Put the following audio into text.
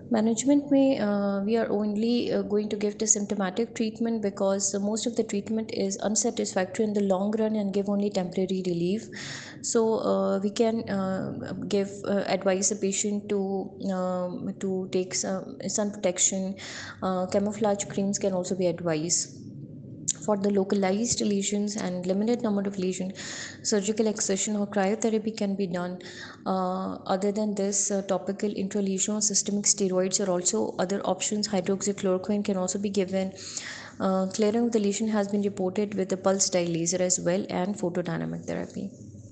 Management may we are only going to give the symptomatic treatment because most of the treatment is unsatisfactory in the long run and give only temporary relief. So we can give advise the patient to take some sun protection. Camouflage creams can also be advised. For the localized lesions and limited number of lesions, surgical excision or cryotherapy can be done. Other than this, topical intralesional systemic steroids are also other options. Hydroxychloroquine can also be given. Clearing of the lesion has been reported with the pulse dye laser as well and photodynamic therapy.